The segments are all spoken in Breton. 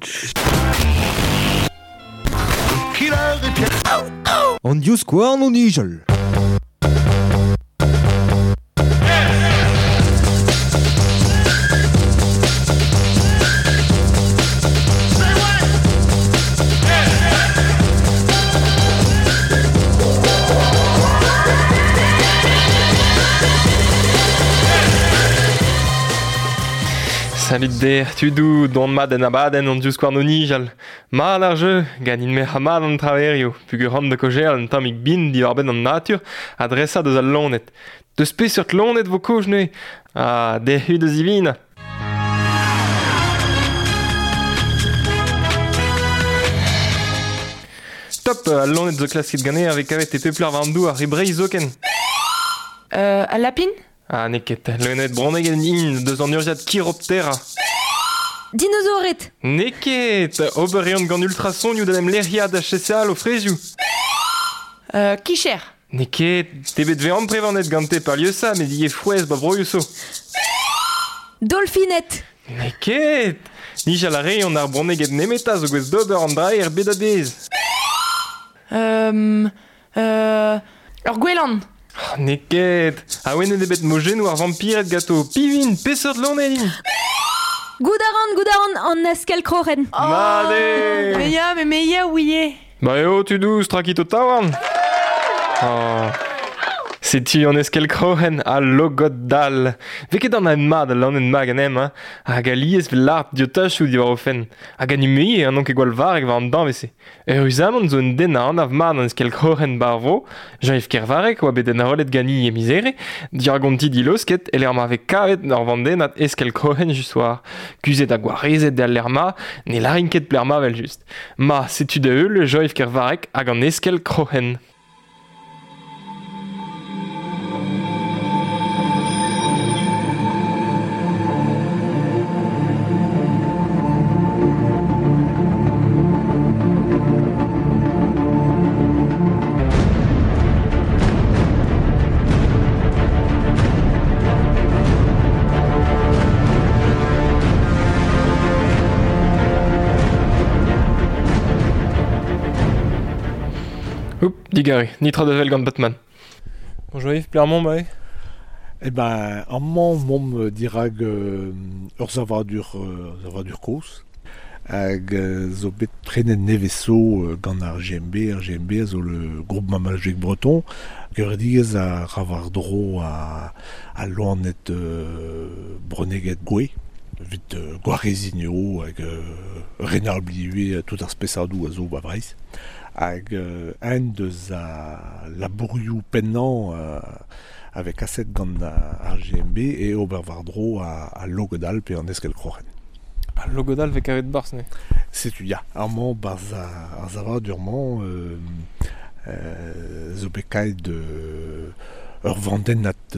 An dius skouarn o nijal. Salut der, tudou, don maden abaden an dius kwarno nijal. Mal ar jeu, ganin me hamad an traverio, pugur ran de kojel an tamik bin di warben an natur, adresa deus al lonet. Deus peseurt lonet vo koj ne, dehu deus ivina. Stop, al lonet zo klasket gane avek kavet e peplar vandou ar rebreiz zoken. A lapin? Neket, lonet bronegen in deus an urjat chiroptera. Dinosauret. Neket, obereont gant ultrason you da em lerhiad a chesal o frezioù. Kicher. Neket, tebet vean prevanet gante par lieusa, met ie fouez ba broioso. Dolphinet. Neket, nijal a reion ar bronneget nemeta zo gwez d'ober an dra er bedadez. Ur gwelan. Neket, a oen ebet mojenou ar vampiret gato. Pivin, peseurt lonet in. Goudaran, an eskel kroren. Made! Meia, ouie. Ba eo, tu douz, trakit o taouarn. Setu an eskel krohen a logot dal. Veket an en mad a lanen mag an em, hag a liez vel lart diotachou di war o fen. Hag an imei an onke gwal varek war an danvese. Euzamant zo en den a an av mad an eskel krohen bar vo, jan ev ker varek oa bet en arolet gani e mizere, diargonti di losket el ma vek kavet ar vanden at eskel krohen just war. Kuzet a gwarezet de al lerma, ne larinket plerma vel just. Ma, setu da eul, jan ev ker varek hag an eskel krohen. Oup, digare, nitra de vel gant Batman. Bonjour Yves, plermont ba e? Eh ben, an mom dirag ur zavadur koz, hag zo bet prenen neveso gant ar GMB. Ar GMB zo le groupe mamajek breton, geuredigez a ravardro a loanet broneget gwe, vit gwarezinio hag renal bliue tout ar spesadou a zo ba breiz. Hag un deus a labourioù pennan avec aset gant ar GMB e ober vardro a logodal pe an eskel krochen. A logodal vek avet bars ne? Setu ya, armand barz ar zava durement zo bekait ur vandenat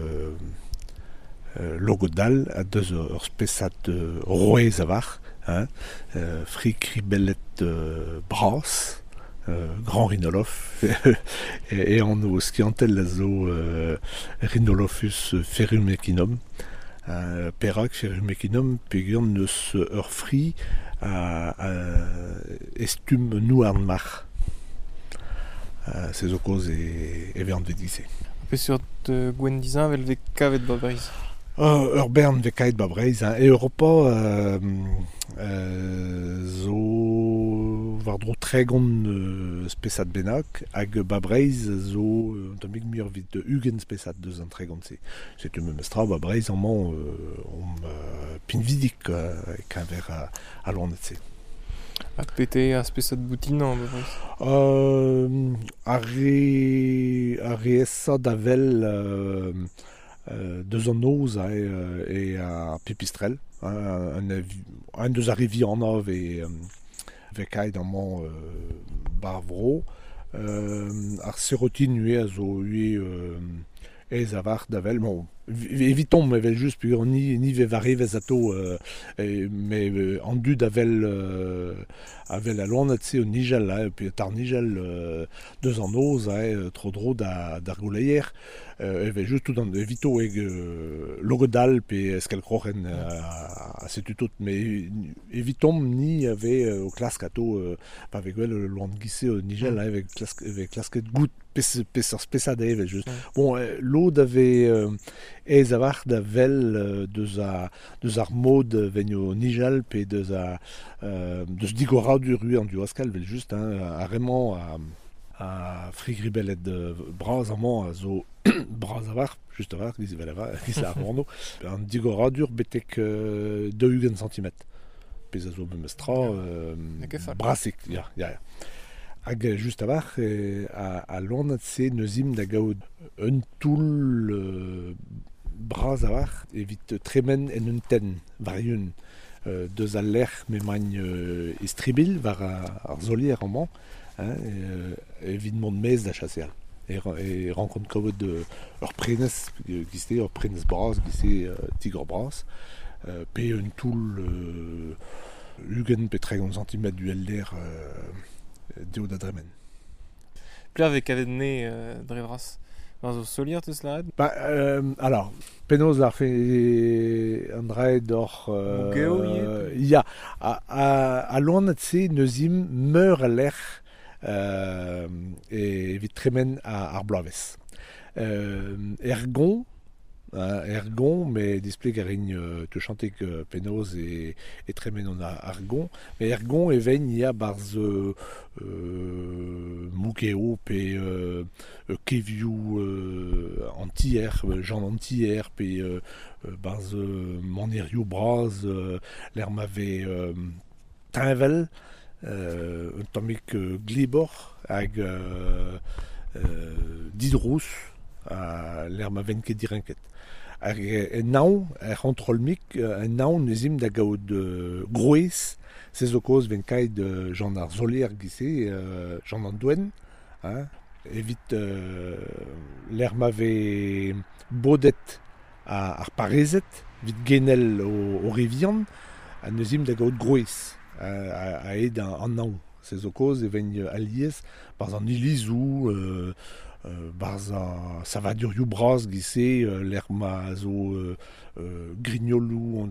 logodal a deus ur spesat roe zavar, frik ribellet bras, grand rhinolophe et en o skiantel la zo rhinolophus ferumecinum perak ferumecinum peguan neus ur fri estum nou ar mar se zo koz e veant vedise. Peseurt gwen dizan vel vek kavet ba breiz. Ur bern vekait ba breiz, e Europa zo vardro tregont spesat bennak, hag ba breiz zo tamik mur vit ugen spesat deus an tregont se. Setu memestra ba breiz amman pinvidik kaver a loanet se. Ha pete a spesat boutinan ba breiz? A re da vel deus an noz e a pipistrel, un deus a rivi an av e vekait amman bar vro. Ar serotin ue a zo ue ez avar da vel, bon, evitom evel just puis on ni ve varevez ato mais en dud avel a loanat se o Nigel puis tar Nigel deus an oz tro dro d'ar gouleier evel just tout an evito eg logodal pe eskel krochen setu tout mais evitom ni ave o klask ato pa vegwel loan gise o Nigel avec klasket gout pes spesad evel just bon l'od ave ez avar da vel deus ar mod venio Nigel pe deus digora du rue en du Oscal vel just a vraiment a frigribellet braz amant a zo braz avar just avar giz vel avar giz a orno an digora dur betek 2 cm pez a zo memestra brasik ya hag just avar a loanat se neuzim da gaout un toul braz avar evit tremen en un ten variun deus a lec'h m'emañ istribil war ar zolier amañ evit mont mez da chaseal e rankont kavet ur prenez giste ur prenez braz giste tigre braz pe un toul ugen pe 30 cm du elder deo da dremen. Pelec'h vez kavet ne drevras war zo solier teus laet? Alors, penaos ar fe an dre d'or... ya, a loanat se neuzim meur a lec'h evit tremen ar bloavezh. Ergon, mais displeg a rin te chantek penaos e tremen on ar gon, mais ergon e vein ya barz moukeo pe keviou antier, Jean antier, pe barz manerioù braz, l'er m'ave tinvel, un tammik glibor hag didrous, l'er m'aven ket direnket. En naon, rentrolmik, en naon neuzim da gaout groez, se zo koz ven kaid Jean ar zolier gise, Jean an douen, evit l'er m'ave bodet ar parezet, vit genel o rivian, a neuzim da gaout groez, a ed an naon. Se zo koz ven aliez, barz an ilizou, barz a savadurioù braz gise l'er ma zo grignolou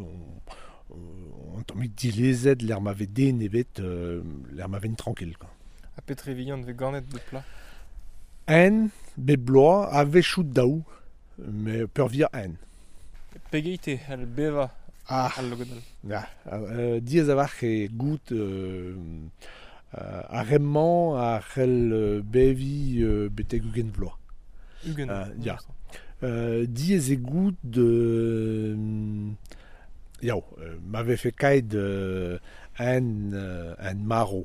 an tammik dilezet l'er ma vez den evet l'er ma ven tranquil. A petre vihan ve ganet de pla? En, bet bloa, a vechout daou, me peur via en. Pegeite, al beva al logodal. Diez avar e gout a remman a c'hell bevi betek ugen vloa. Ugen? Ya. Diez e gout de... Yaou, m'ave fe kaid en maro.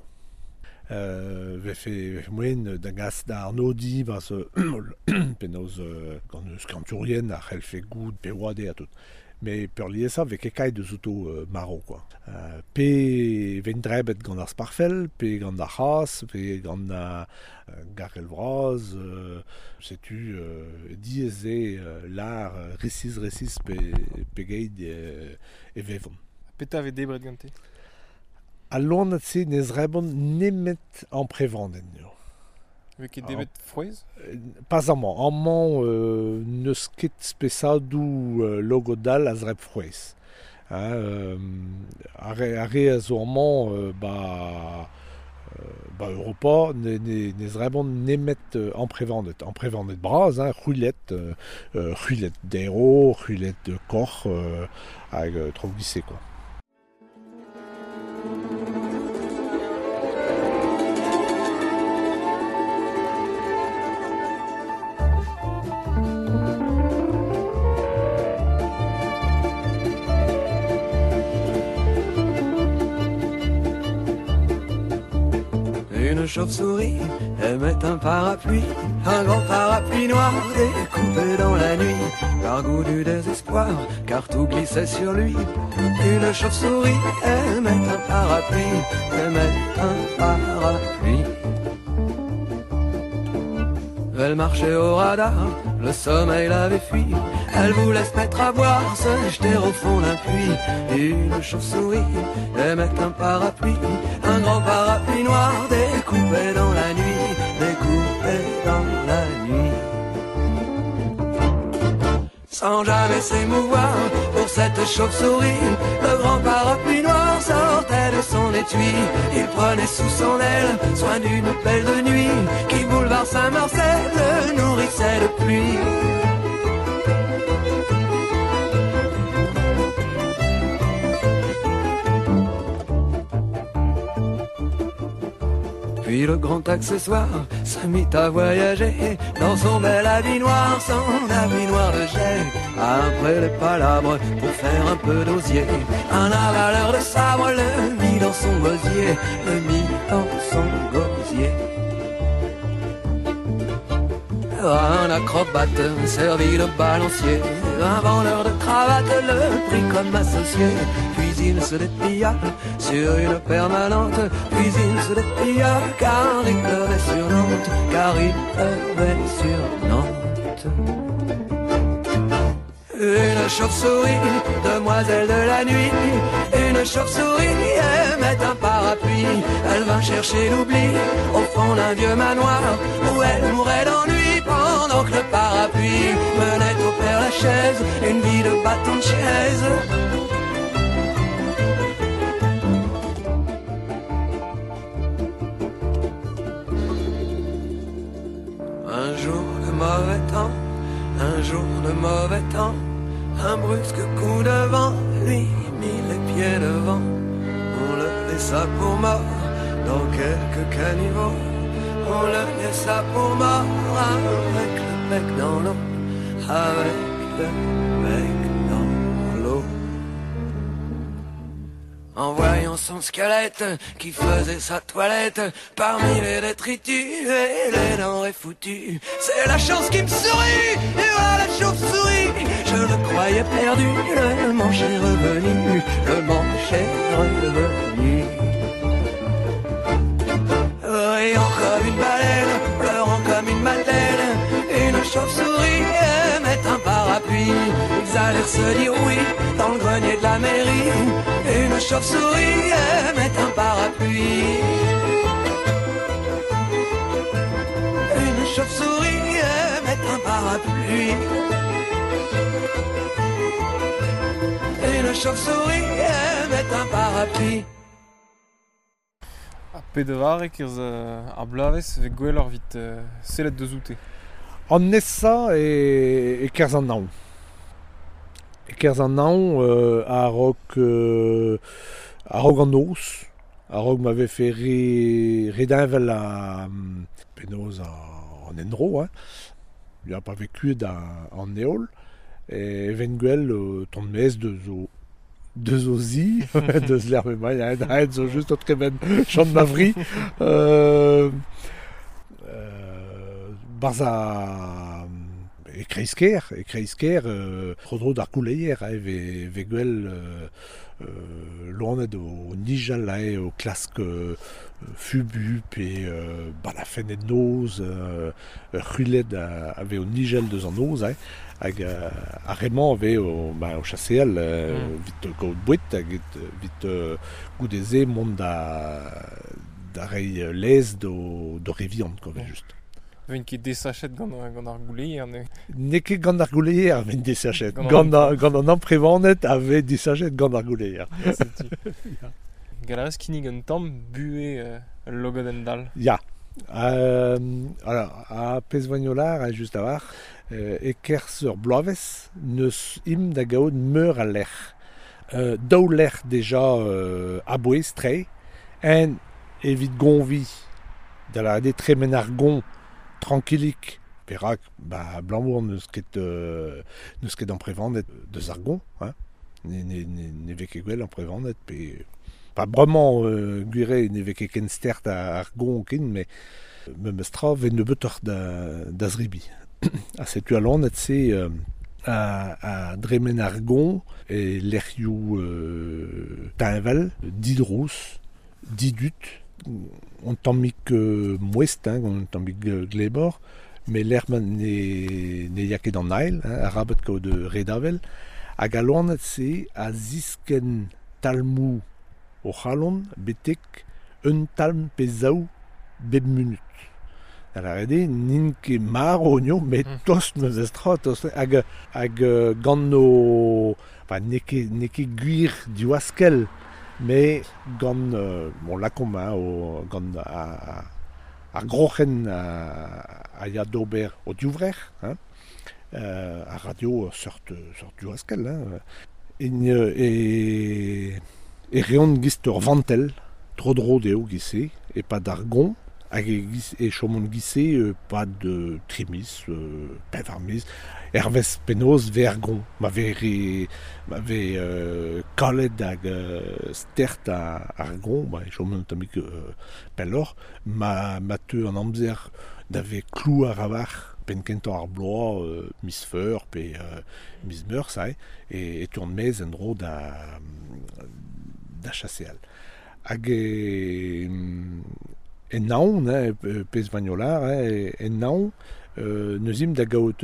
Ve moen da gas da arnodi vas penaos gant eus kanturien a c'hell fe gout pe oade a tout. Mais peur lié ça avec écaille de zouto maro quoi. Pe ven drebet gant ar sparfel, pe gant ar c'has, pe gant garel vraz, setu dieze l'ar resis pe geid e vevon. Peta ve debret gante? A loanat se nez rebon nemet an prevanden yo. Ve ket debet frouez? Pas amant neus ket spesadou logodal a zreb frouez. Are a zo amant Europa nez rebon nemet an prevandet. An prevandet braz, c'houillet d'ero, c'houillet de kor, hag tro glisse quoi. Une chauve-souris aimait un parapluie, un grand parapluie noir découpé dans la nuit, par goût du désespoir, car tout glissait sur lui. Une chauve-souris aimait un parapluie, aimait un parapluie. Elle marchait au radar, le sommeil l'avait fui. Elle voulait se mettre à boire, se jeter au fond d'un puits. Une chauve-souris aimait un parapluie, un grand parapluie noir découpé dans la nuit, découpé dans la nuit. Sans jamais s'émouvoir pour cette chauve-souris, le grand parapluie noir sortait de son étui. Il prenait sous son aile soin d'une belle de nuit qui, boulevard Saint-Marcel, le nourrissait de pluie. Puis le grand accessoire se mit à voyager dans son bel habit noir, son habit noir de jet. Après les palabres pour faire un peu d'osier, un avaleur de sabre le mit dans son gosier, le mit dans son gosier. Un acrobate servi de balancier, un vendeur de cravates le prit comme associé. Puis il se déplia sur une permanente, puis il se déplia car il pleuvait sur Nantes, car il pleuvait sur Nantes. Une chauve-souris, demoiselle de la nuit, une chauve-souris aimait un parapluie. Elle vint chercher l'oubli au fond d'un vieux manoir où elle mourait d'ennui pendant que le parapluie menait au Père Lachaise une vie de bâton de chaise. Un jour de mauvais temps, un jour de mauvais temps, un brusque coup de vent lui mit les pieds devant. On le laissa pour mort dans quelques caniveaux, on le laissa pour mort avec le bec dans l'eau, avec le bec dans l'eau. En voyant son squelette qui faisait sa toilette parmi les détritus et les denrées foutues, c'est la chance qui me sourit, et voilà la chauve-souris. Je le croyais perdu, le manche est revenu, le manche est revenu. Riant comme une baleine, pleurant comme une madeleine, une chauve-souris aimait un parapluie. Ils allèrent se dire oui dans le grenier de la mairie. Une chauve-souris aimait un parapluie. Une chauve-souris aimait un parapluie. Une chauve-souris aimait un parapluie. Pe de varek a blaves ve gwelloc'h vit sellet de zoute. An nessa e kerz an naon. E kerz an naon a rog an noz. A rog ma ve fe redinvel a penoz an endro. Il a pa ve kuet an neol. E ven gwell ton mez de zo zi, deus l'herbe mai, a zo just o tremen chant mavri. Barz a e-kreisker, rodro d'ar gouleier, ve gwell loanet o nijal o klask fubu pe balafenet noz, c'hullet a ve o nijal deus an noz, hag a remañ ave o chasseal vit gaout bouet hag vit goudeze mont da rei lez do reviant kove just. Ven ket desachet gant ar gouleier ne. Ne ket gant ar gouleier ven desachet. Gant an amprevanet ave desachet gant ar gouleier. Galerez kinnig un tamm bue logod en dal. Ya. A pezvagnolar a just a war e kerz ur bloavezh neus im da gaout meur a lec'h. Daou lec'h deja a bouez tre, en evit gonvi da la ade tremen ar gon tranquillik perak blammour neus ket an prevannet deus ar gon, ne vez ket gwell an prevannet pe pa bremañ gwire ne vez ket ken stert ar gon ken, me meus tra ven nebeutoc'h da zribi. A setu alanet se a dremen ar gon e lec'hioù tañvel, didrous, didut, on tammik mouest, on tammik glebor, mais l'herbe ne ya ket an ail, a rabet kao de redavel, hag a loanet se a zisken talmou o c'halon betek un talm pe zaou bep munut. Alors, nin ket mar onio, met tost meus estra, hag gant no... Enfin, ne ket gwir diwaskel, mais gant... bon, lakom, gant ar grochen a ya d'ober o diouvrech, a radio sort diwaskel. E reont gist ur vantel, tro deo gise, e pa d'argon, hag e chomont gise pa de trimis, pevarmis, ervez penaos vergon. Ma ve kalet hag stert argon, e chomont tamik pellor, ma teu an amzer da ve klou a ravar, pen kentan ar bloa, mis feur, pe mis meur, et tourne mez en dro da chaseal. Hag en naon, pez vagnolar, en naon, neuzim da gaout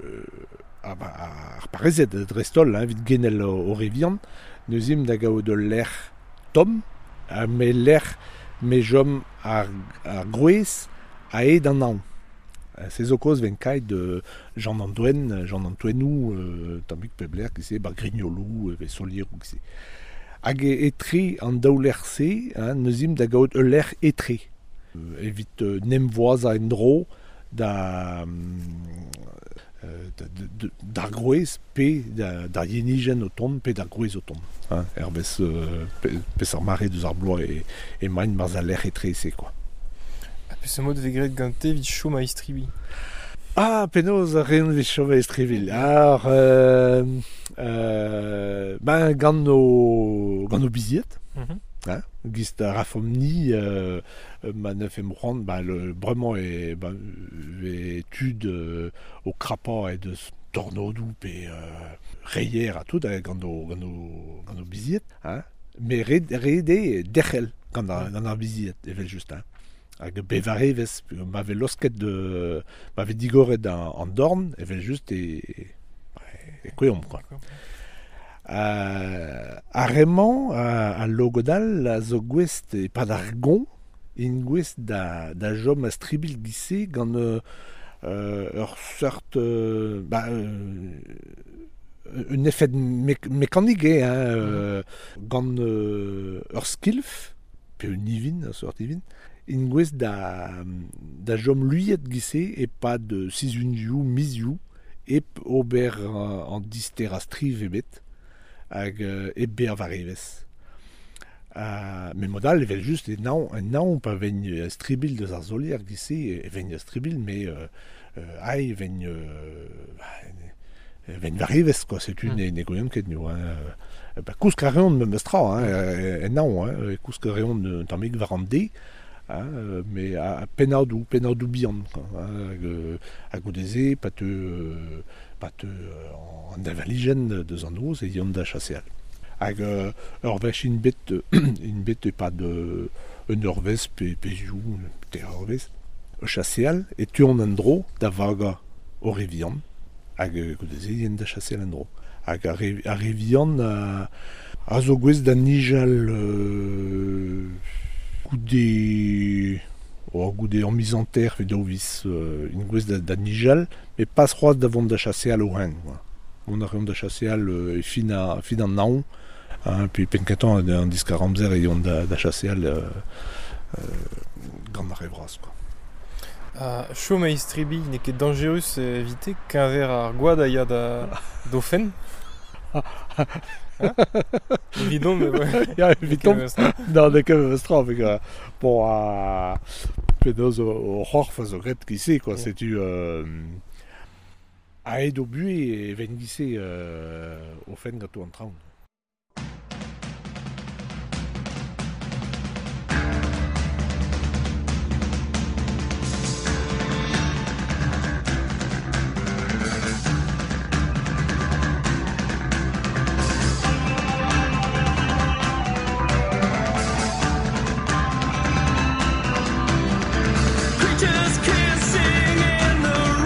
ar parezet drestol, vid genel o revian, neuzim da gaout l'er tom, me l'er me jom ar grouez a ed an naon. Se zo koz ven kaid Jean Antoinou, tamik pebler, gise, grignolou, ve solier, gise. Hag etre an daouler se, neuzim da gaout l'er etre. Evit nem voaz a en dro d'ar grouez pe d'ar yenigen o ton pe d'ar grouez o ton. Erbez pez ar mare deus ar bloa e main marz a l'er etre se, quoi. Ce mot de gret gante vid chom a istribi. Penaos a reont vid chom a istribil. Gant no biziet. Gist a rafomni ma neuf emrand, le bremañ ve tud o krapa e deus tornodou pe reier a tout gant no biziet. Me rede derchel gant ar biziet evel just. Hag bevarevez, ma ve losket ma ve digoret an dorn, evel just e kweom, quoi. A remañ, a logodal, a zo gwest e pad ar gont, in gwest da jom a stribil gise gant ur sort un effet mécanique gant ur skilf, pe un ivin, a sort ivin, in gwez da jom luyet gise e pa de sizunioù, mizioù, ep ober an dister a striv ebet, hag ep ber varevez. Me modal evel just en naon pa ven stribil deus ar zolier gise, e ven stribil, me ven varevez, quoi, setu ne goyon ket nio. Kousk a reont me mestra, en naon, kousk a reont tamik varande, mais a penadou bihan, hag o deze pat an avaligen deus an oz e yon da chaseal. Hag ur vech in bet e pad un urvez pe ziou, te urvez, chaseal, e tuon an dro da vaga o revian, hag o deze yon da chaseal an dro. Hag a revian a zo gwez da nijal goude en mise en terre et d'ovis une gwez da nijal, mais pas roaz da vont da chaseal o heng. On a reont da chaseal fin an naon, puis penketan an diska ramzer e yon da chaseal gant ar evraz, quoi. Chom a istribi ne ket dangerus evite qu'un ver ar gwad a ya do fen. Évident, mais ouais. Ja, évident. Non, ne ket vestra, mais bon, penaos o c'horf a zo gret gise, quoi, setu a ed o bue e ven gise o fen gato an traoù. Creatures kissing in the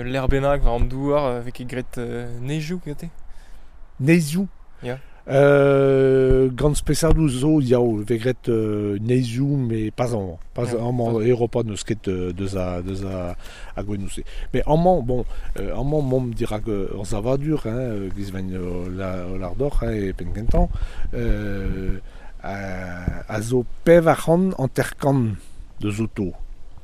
l'air bennak war an douar avec e gret neizioù gante. Neizioù. Ya. Gant spesadou zo yaou vegret neizioù mais pas an. Pas Ja, an pas- Europa neus ket deus a gwenouse. Mais amman, bon, amman mom dirag ur zavadur, gizven lardor e penkentan, a zo pev a c'han an terkan de zoto.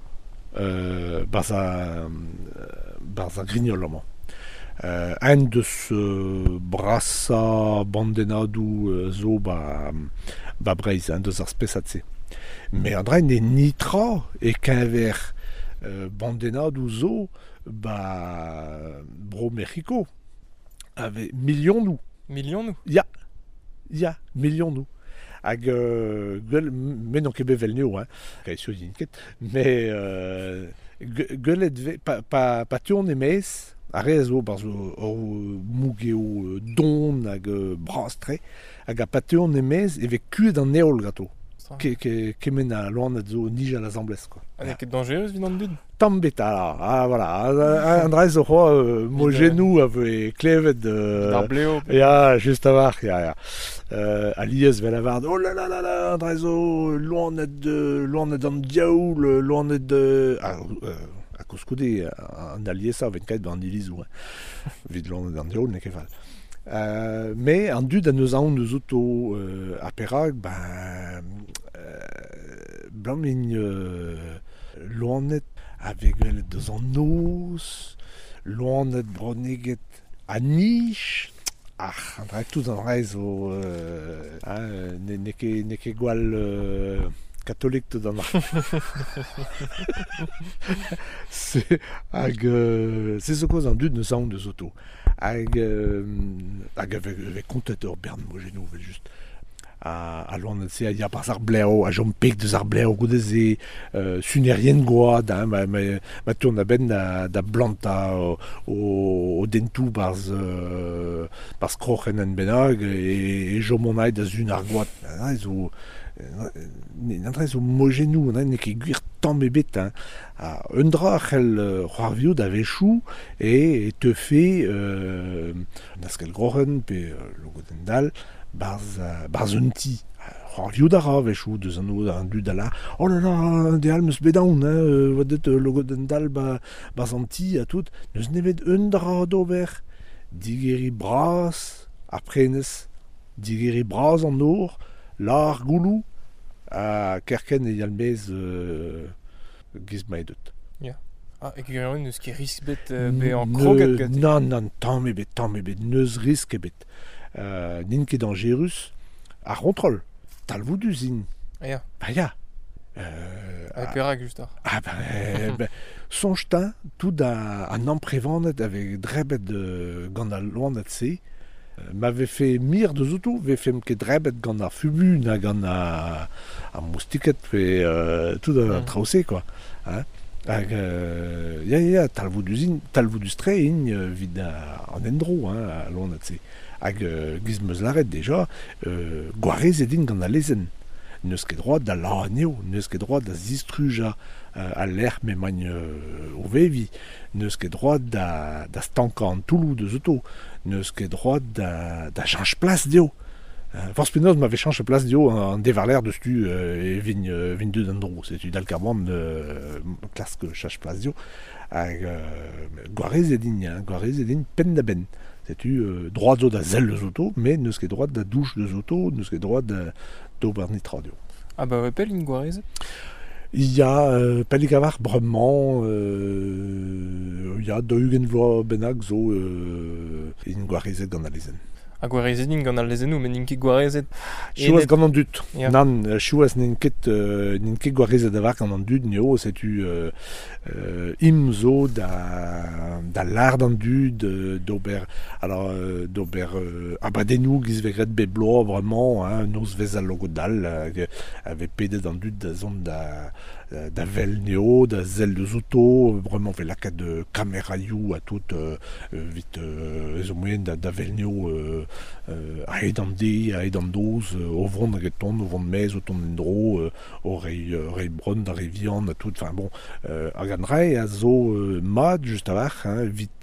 Barza grignol amañ. Un deus brasa bandenadou zo ba breiz, deus ar spesat-se. Me an-dra ne nitra e kenver bandenadou zo ba bro Mexico. Ave million nou. Million nou. Ya, million nou. Hag gueul, men non ket bevel neo, kaezio din ket, me geulet pa tuon emez, a re zo barzo mougeo don hag brastre, hag a pa tuon emez evek kuet an eol gato. Kemen a loan zo nij a la zamblez, quoi. An ket dangereus vin an dud. Tambet, voilà. An dra zo mo genou ave klevet Ar bleo. ya, just a var, ya. Alias vel a vard, oh la la la la, an dra zo loanet an diaoul, loanet a koskoude, an aliesa ven kaet an ilizou, vid loanet an diaoul, ne ket fall. Me an dud an eus aon eus auto a perag, blamin loanet avec deus an noz, loanet broneget a niche, an dra tout an reiz o ne ket gwall katolik tout an ar. Se zo koz an dud neus aon eus auto. Hag avec kontet ur bern mo genou vel just. A loan se a ya par ar bleo, a jom pek deus ar bleo godeze, sunerien goad, ma tourne a ben da blanta o dentou barz krochen en benag, e jom on aet da zun ar goad. N'entre zo mogenou, ne ket gwir tamm ebet. Un dra c'hell c'hoarvio da vechou e teufe naskel grochen pe logodendal barz un ti. C'hoarvio da ra vechou deus an dud ala. Oh la la, de al meus bedaoun, vadet logodendal barz an ti a tout. Neus nevet un dra d'ober, digeri bras ar prenez, digeri bras an nor, lar goulou, a kerken e yalmez giz maedot. Ah, e gweron eus ket risk bet be an kroget gante. Non, tamm ebet, neus risk ebet. Nin ket dangerus, a rontrol, talvoud usine. Ya. Ya. A perag just ar. Sonjta, tout an amprevanet avec drebet gant a loanet se, m'avait fait mir de zoutou, ve fem ket drebet gant ar fubu na gant a moustiket pe tout a traouse, quoi. Hag, talvoud ustre vid an endro, a loanet se. Hag giz meus laret deja, gwarez edin gant a lezen. Neus ket droit da la aneo, neus ket droit da zistruja a l'er memagne o vevi, neus ket droit da stanka an toulou de zoto, neus ket droit da chanj plas deo. Force penoz m'ave chanj plas deo an devarler de stu e vin dud an dro, setu dal karbon klask chanj plas deo. Hag gwarez edin pen da ben. Setu droit zo da zel de zoto, mais neus ket droit da douche de zoto, neus ket droit da d'ober nitra deo. Ah ba ouais pel in gwarezet. Il y a Pelligavar brement, il y a Deugen vlo benag zo in gwarezet gant a lezen. A gwarezet din gant al lezenou, men in ket gwarezet. Chouaz gant an dud. Ya. Nan, chouaz nin ket gwarezet avar gant an dud neo, setu im zo da lard an dud d'ober, alors d'ober abadenou giz vegret beblo vraiment, noz vez al logodal, ave pedet an dud da zon da vel neo, da zel de zouto, vraiment velakat de kameraiou a tout vit zo moyen da vel neo a-hed an D, a-hed an doz, o vont hag o vont mez, o ton en dro, o rei bron da revian, a tout, enfin bon, hag an rei a zo mad just avach, vit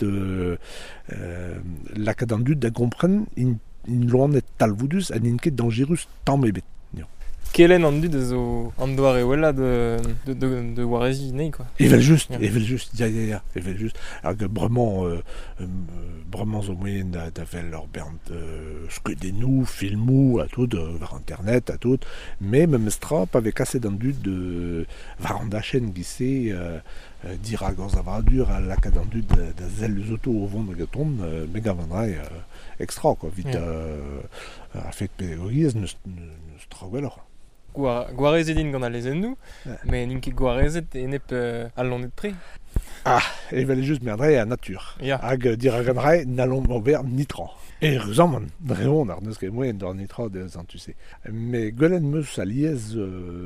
lakad an dud da gompren in loanet talvoudus a n'in ket dangerus tamm ebet. Kelen an dud zo an doare wella de warezi nei, quoi. Evel just, Ja. evel just. Hag bremañ zo moyen da vel ur bernt skedennoù, filmou, a tout, war internet, a tout, me mestra pa ve kaset an dud war an dachen gise dir a gant zavadur a lakad an dud da zel eus auto o vont hag a ton, me gavan rai extra, quoi, vit a fet pedagogiez neus traoveloc'h. Gwarezet din gant a lezennoù, Ja. mais n'in ket gwarezet enep al lonet pre. Evel just merdre a natur. Ya. Hag dir a gant rai n'allon ober nitran. E reuzamman, drevon ar neus ket moyen d'ar nitra de zan, tu sais. Me gwelenn meus a liez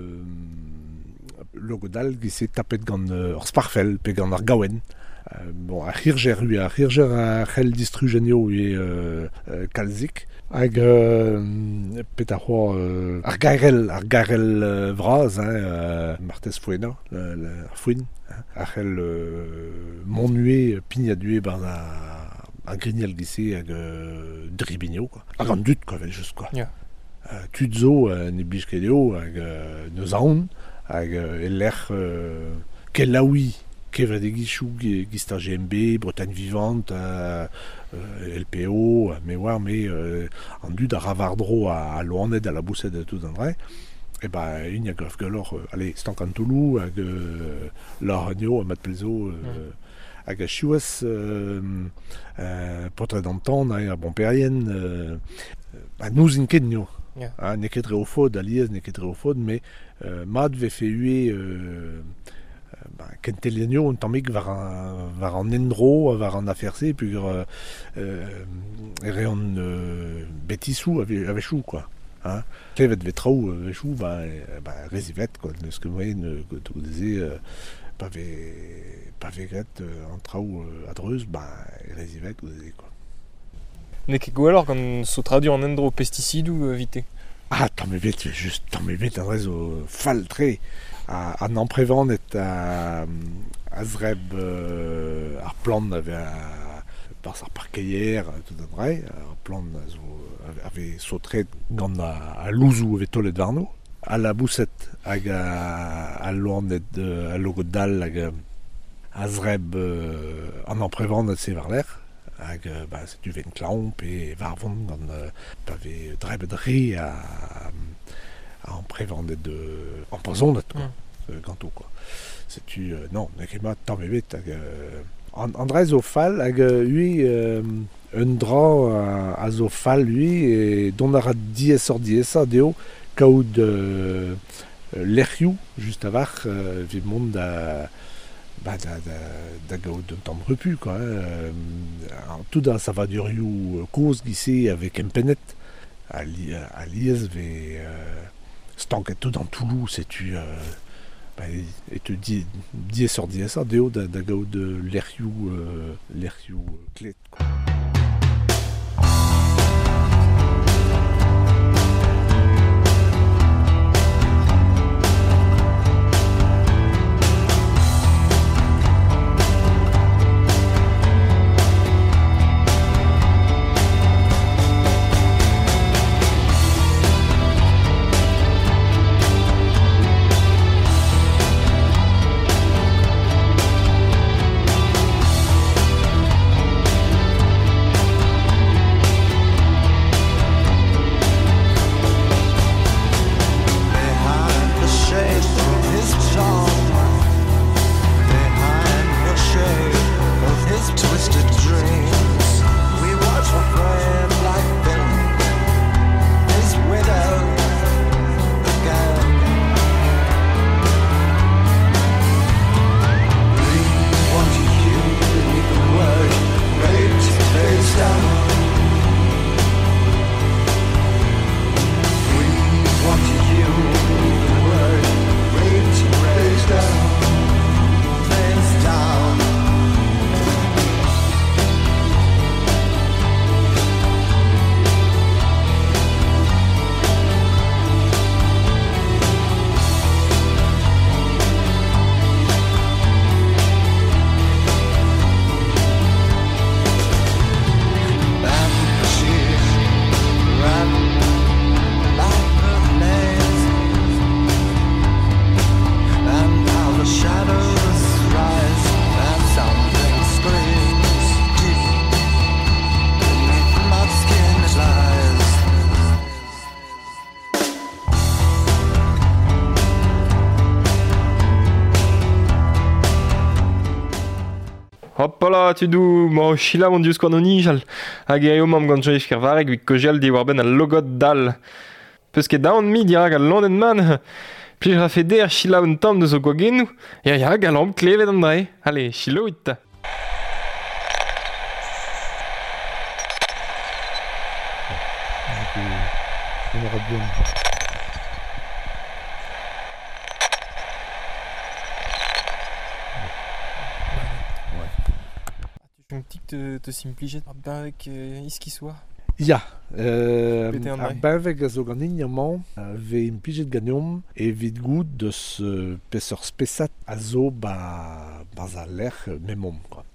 logodal gise tapet gant ur sparfel pe gant ar gaouen. Bon, a c'hirger a c'hell distrugenio kalzik. Hag pet a c'hoar ar gairel vraz, martez fouena, ar fouin. A c'hell monue, pignadue ben a grignel gise hag dribinio, quoi. Hag an dud, quoi, vel just, quoi. Ya. Tud zo ne blij ket eo hag neus aon hag l'er ket laoui kevet egichou gist ar GMB, Bretagne Vivante, LPO, me war an dud a ravardro a loanet a la bousset a tout an dre, e ba un ya gof galor, allez, stank an toulou hag l'ar anio a mat pelzo hag a chouez potret an tan a Bonperrien, nouz in ket nio. Ya. Ne ket re o fod, a liez ne ket re o fod, me mat ve fe ue kentelenio un tammig war an endro, war an aferse, pugur ere an betisou a vechou, quoi. Klevet ve traoù vechou, rezivet, quoi, neus ket moyen pa ve gret an traoù adreuz, rezivet, quoi. Ne ket gwelloc'h gant so tradur an endro pesticidou vite. Tamm ebet an rez o fall tre. An amprevanet a zreb ar plan ave bars ar parkeier, tout an dre, ar plan ave sotret gant a louzou ave tollet varno. A la bousset hag a loanet a logodal hag a zreb an amprevanet se war l'er. Hag setu ven klaon pe varvon gant pa ve drebet re a amprevanet an pazonet, quoi. Ganto, quoi. Setu, non, ne ket mat tamm ebet hag an dre zo fall hag ui un dra a zo fall ui e don a ra diesa deo kaout lerc'hioù just avach ve mont da gaout un tamm repu, quoi. Tout da savadurioù koz gise avek empennet a liez ve stanket tout an toulou, setu et te diesa deo da gaout lerc'hioù klet, quoi. Hop là, tu dou, mo chila mon dius kon o nijal. Hag eo mam gant joiz kervarek vik kojel di war ben al logot dal. Peus ket daon mi dirag al londen man. Plij rafe der chila un tamm deus o gwagenou. Ya, galamp klevet an dre. Allez, chiloit. On aura bien. Un petit te simplifier avec iski soir. Ya, Peter an ar dre. baveg a zo gant eniamant ve implijet ganeom evit gout deus pesor spesat a zo baz a lec'h memom.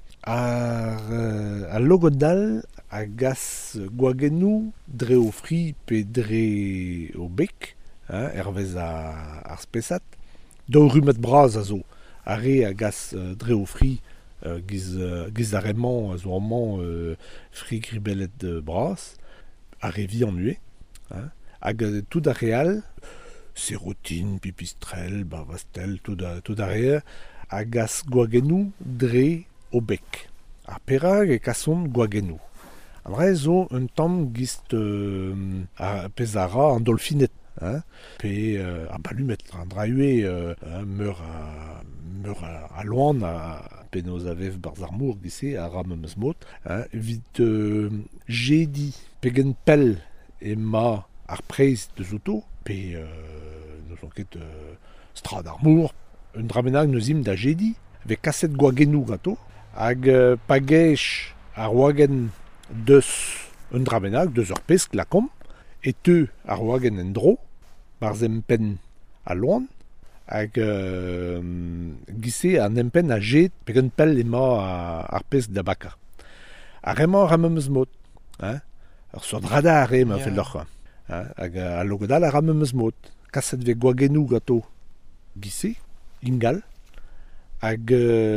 Ar logodal a gas gwagenou dre o fri pe dre o bek, ervez ar spesat. Do rumet braz a zo. Are a gas dre o fri giz a remant a zo amant fri gribelet bras. A revi an ue. Hag tout a real, serotine, pipistrel, bavastel, tout a real, a gas gwagenou dre o bek. Ar perag e kasson gwagenou. An re zo un tamm gist a pez a ra an dolfinet. Pe a balumet an draue meur a loan penaos a vev barz ar mour gise a ra memes mot. Evit jedi pegen pell e ma ar preiz de zouto pe neus an ket strad ar mour un dramenag neus im da jedi ve kaset gwagenou gato hag pagech ar wagen deus un dramenag deus ur pesk lakom e teu ar wagen en dro barz empen a loan hag gise an empen a jet pegen pell ema ar pesk da baka. Ar emañ ar memes mot. Ar sur drada a re ma fel d'oc'h. Hag a logodal ar memes mot. Kaset ve gwagenou gato gise, ingal, hag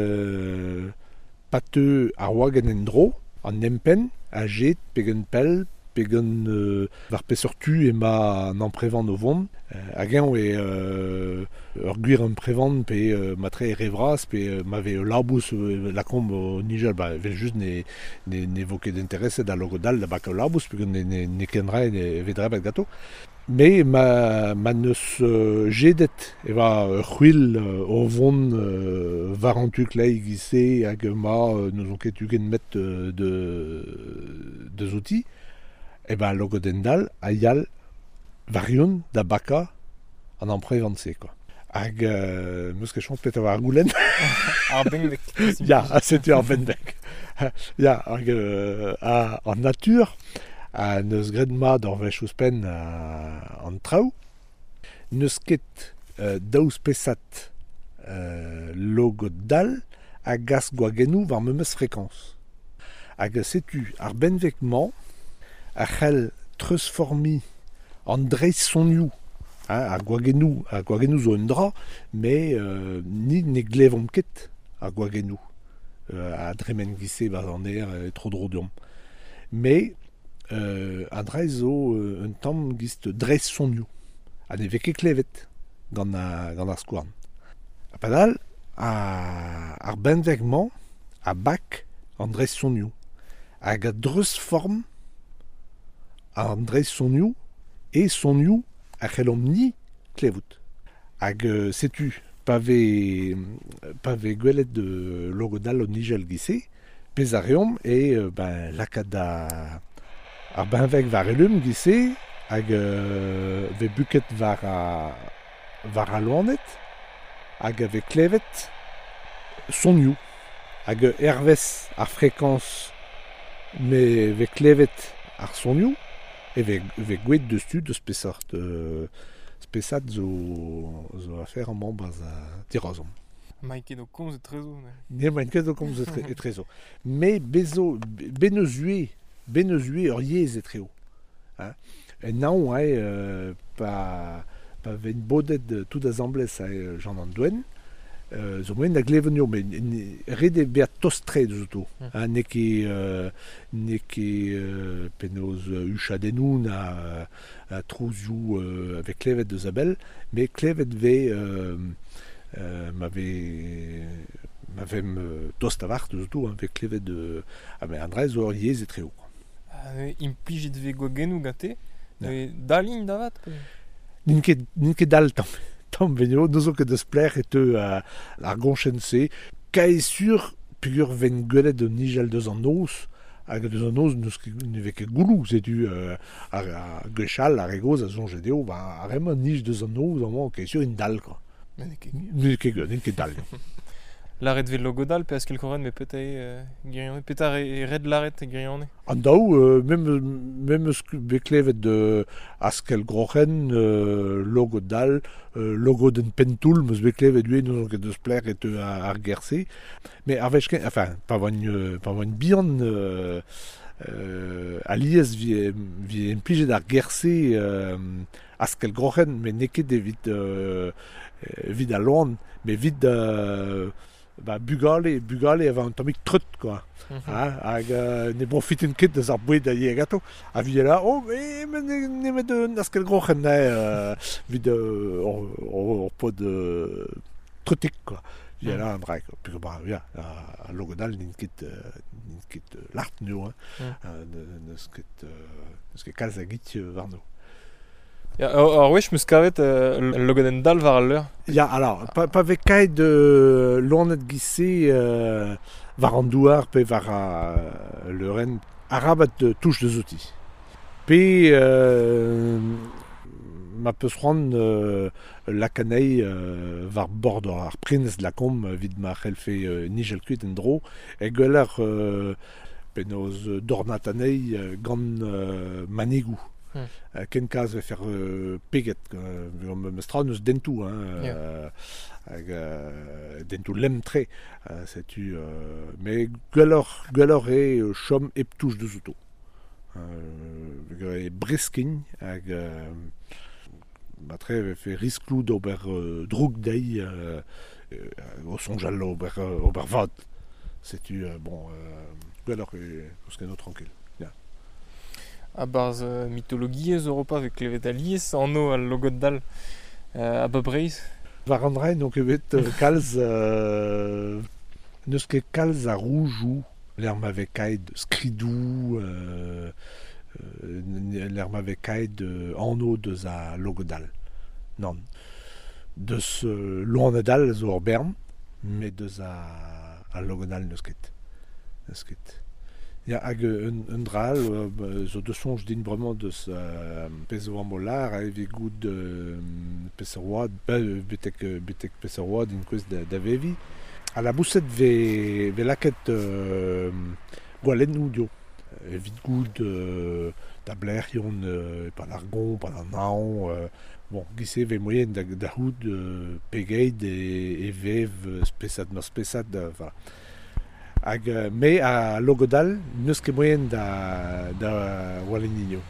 pateu ar wagen en dro, an empen a jet pegen pell, pegen var peseurtu ema an emprevan o vont. Hag eo ur gwir emprevan pe matre e revras pe ma ve labous lakomb o nijal vel just ne vo ket intereset a logodal da bak o labous pe ne kenre ne vedrebet gato. Me ma neus jedet eva ur c'hwil o vont varantu klei gise hag ma neus on ket ugen met de zouti. Eba logodendal a yal varion da baka an emprevanse quoi. Hag meus ket chom pet a war goulenn. Ar benvek. Ya, setu ar benvek. Ya, hag an natur, a neus gred ma d'or vech ouzpen an traoù, neus ket daouz pesat logodal a gas gwagenou war memes frekans. Hag setu ar benvek-mañ a c'hell transformi an dreiz sonioù. A gwagenou zo un dra, me ni ne glevom ket a gwagenou. A dremen gise bas an der tro drodion. Me a dreiz zo un tamm gist dreiz sonioù. A ne veke klevet gant ar skouarn. A padal, ar benvek-mañ a bak an dreiz sonioù. Hag a dreuz form an dreiz sonioù e sonioù a c'hellom ni klevout. Hag setu pa ve gwelet de logodal o nijel gise, pez a reomp e lakad ar benvek war elum gise hag ve buket war a loanet hag ve klevet sonioù. Hag ervez ar frekans me ve klevet ar sonioù e ve gouet deus tu deus spesat zo a fer an baz a tirozom. Maike do komz e trezo. Ne maen ket o komz e trezo. Me bezo, beneus ue ur yez e treo. En naon pa ven bodet tout a zamblez a Jean an Douen, zo moen da glevenio, men red e beat tostre deus auto. Ne ket penaos uchadenoun a trouzioù avec klevet deus abel, me klevet ve ma ve m'avem tost avart eus to, vez klevet de... mais Andrés o yez etreo. Implijet ve gwagenou gante. Ja. Dalin davat. N'in ket dal tamm venio, n'ozo ket deus pler et ar gonchense. Kae sur, pugur ven gwelet de nijal deus an nos, hag deus an nos ne vez ket goulou, setu ar gwechal, ar egoz, a zonjet eo, a rem an nij deus an nos, an kae sur in dal, quoi. Men ket N'in ket dal. Laret ve logodal, pe askel koren, me petai girionne. Petar red laret girionne. An daou, même eus beklevet de askel grochen, logo dal, logo den pentoul, meus beklevet ue nous ket deus pler et ar gerse. Mais ar vechken, enfin, pa voan bihan, alias vi implijet ar gerse askel grochen, mais neket evit vid a loan, mais vid bugale eva un tamik treut, quoi. Hag ne profitin ket deus ar boued a ye gato. A vi la, men nemet askel grochen vid or pod treutik, quoi. Vi la an dra, quoi. Puisque, a logodal n'in ket l'art neo, neus ket kalz a git war no. Ar wech meus kavet logoden dal war al leur. Ya, alors, pa vez kaet de loanet gise war an douar pe war leuren arabat touche de zouti. Pe ma peus c'hoant lakanei war bord ar prinz lakom vid ma c'helfe nijel kuit en dro e gweler penaos dornatanei gant manigou. Ken kaz ve fer peget, me stra neus dentou, dentou lemtre, setu, mais gwellor e chom ep touche de zouto. E breskin, hag batre ve fe risklou d'ober droug dei o sonjal ober vad. Setu, gwellor e ousken o tranquil. A barz mythologie Europa avec klevet alies an no al logod dal a babreiz. War an dra donc evet kalz neus ket kalz a roujou l'er ma vez kaet skridou l'er ma vez kaet anno deus a logodal. Non. Deus loanedal zo ur bern, met deus a logodal neus ket. Ya hag un dral zo de sonj din bremañ deus pezo an molar a evit gout peseroad, betek peseroad din kouz da vevi. A la bousset ve laket gwalennoù dio. Evit gout da blerion pa l'argon, pa an naon, bon, gise ve moyen da houd pegeid e vev spesad nos spesad, voilà. Hag me a logodal neus ket moyen da walenninio.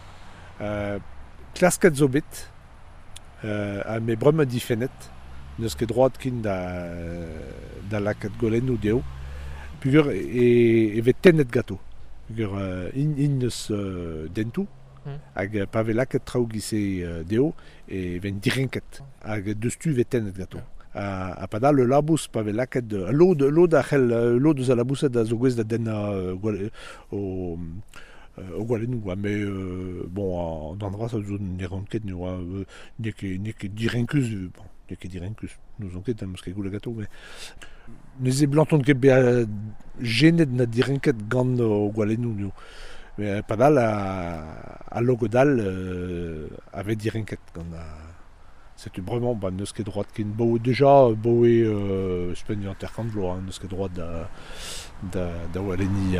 Klasket zo bet a me brem a difennet neus ket droad kin da laket golennoù deo. Pugur evet tennet gato. Pugur in neus dentou. Hag pa ve laket traoù gise deo e ven direnket. Hag deus tu vet tennet gato. A pada le labous pa vel laket l'eau deus a labouset da zo gwez da den o gwalennoù, mais bon, an dra sa zo ne ranket ne ket direnkus, nous on ket am eus ket goul a gato, mais nez e blanton ket genet na direnket gant o gwalennoù, mais pada a logodal ave direnket gant c'est vraiment neus ket droad kin déjà spenn an terkant vlo, neus ket droad da walenni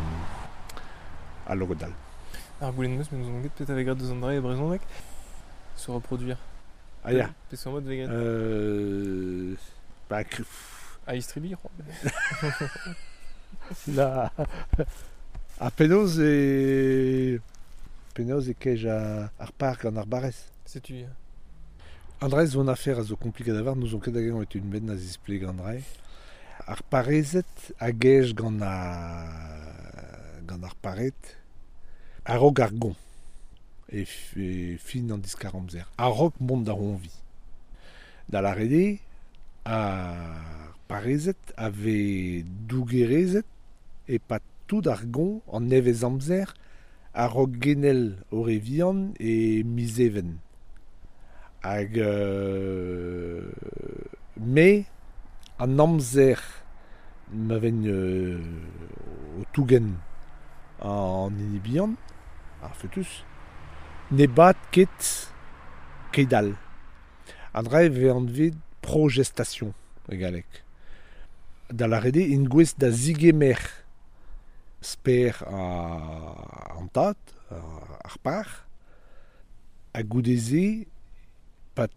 a logodal. Ar goulenn meus on ket pet a vegret deus an dra e brezonek se reproduire. Ah ya. Pe so mod vegret. A istribi, La a penaos e kej ar park gant ar barez. Setu. Andrés vont affaire a zo komplikat avar, nous on ket agen et une ben a zisple gant dra. Ar parezet a gej gant ar paret a rog ar gont e fin an diskar amzer. A rog mont da ronvi. Da la rede, ar parezet avait dougerezet et pas tout d'argon en nevez amzer a rog genel orevian et miseven. Hag me an amzer ma ven o tougen en inibian ar fetus ne bat ket keidal. An rev e an vet progestation egalek. Da la rede in gwez da zigemer sper an tat, ar par, a goudeze pat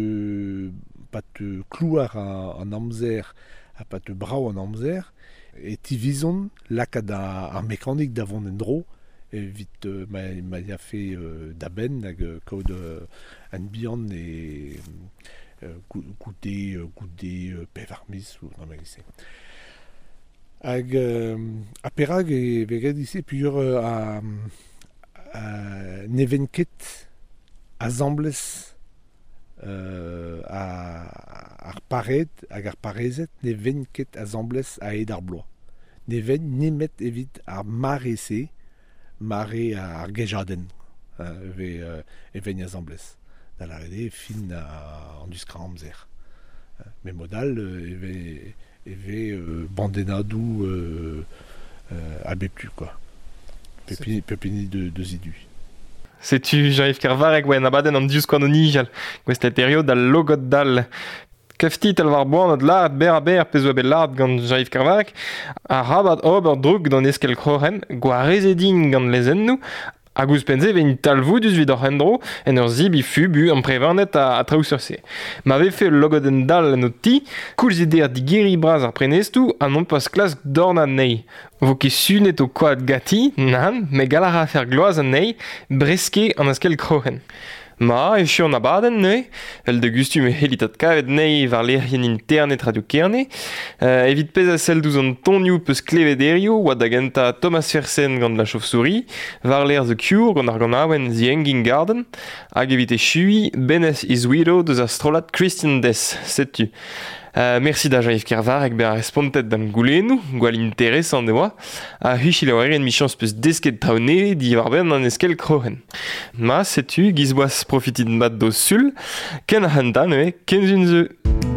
klouar an amzer a pat brao an amzer et tivizon lakad ar mekanik davon en dro evit ma ya fe da ben hag kaout an bihan e goude pev ar mis ou nan ma gise. Hag a perag e vegad ise pur a nevenket a zamblez ar paret hag ar parezet nevenket a zamblez a ed ar bloaz. Neven nemet evit ar mare-se, mare ar gejaden even a zamblez. Da la rede fin an duskra amzer. Me modal eve bandenadou a beptu, quoi. Pepini de zidu. Setu Jean-Yves Kervarek oa en abadenn an dius koan o nijal, gwez letterio da logot dal. Keftit al war boan od lard ber a ber pez oa bet lard gant Jean-Yves Kervarek, a rabat ober droug d'an eskel kroren, gwareze din gant lezen nou, hag ouz penze ven talvoudus vid ar hendro en ur zibi fubu an prevanet a traousseurse. Ma ve fe logot en dal en o ti, koulz eder digeri braz ar prenestou an on pas klask dorna nei. Vo ket sunet o koad gati, nan, me galara a fer gloaz an nei, breske an askel kroren. Ma, e chur an abadenn, ne? El de gustum e helitat kavet nei var lerien internet radio kerne. Evit pez a sel douz an tonioù peus klevederio oa da genta Thomas Fersen gant la chauve-souris, var ler The Cure gant ar gant aouen The Hanging Garden, hag evit e chui Beneth is Widow deus ar strolat Christian Death, setu. Merci da Jean-Yves Kervarek ber a respontet d'an goulennou, gwall interesant oa, a huchil a oerien michans peus desket traoune di war ben an eskel krohen. Ma, setu, gizboaz profitit mat do sul, ken a hantan ken zun zeu.